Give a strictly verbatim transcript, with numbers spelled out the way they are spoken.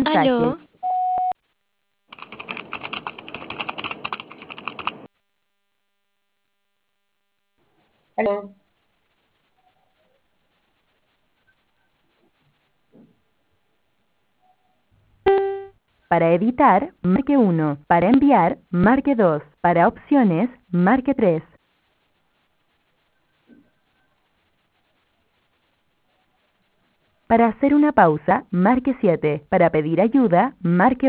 mensaje. Aló, Aló. Para editar, marque uno. Para enviar, marque dos. Para opciones, marque tres. Para hacer una pausa, marque siete. Para pedir ayuda, marque